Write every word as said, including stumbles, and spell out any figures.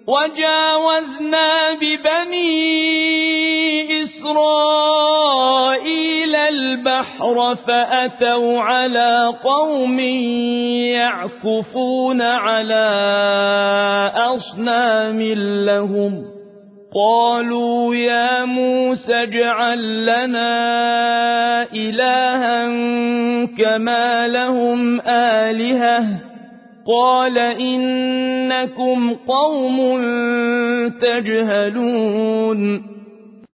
وجاوزنا ببني إسرائيل البحر فأتوا على قوم يعكفون على أصنام لهم قالوا يا موسى اجعل لنا إلها كما لهم آلهة قال إنكم قوم تجهلون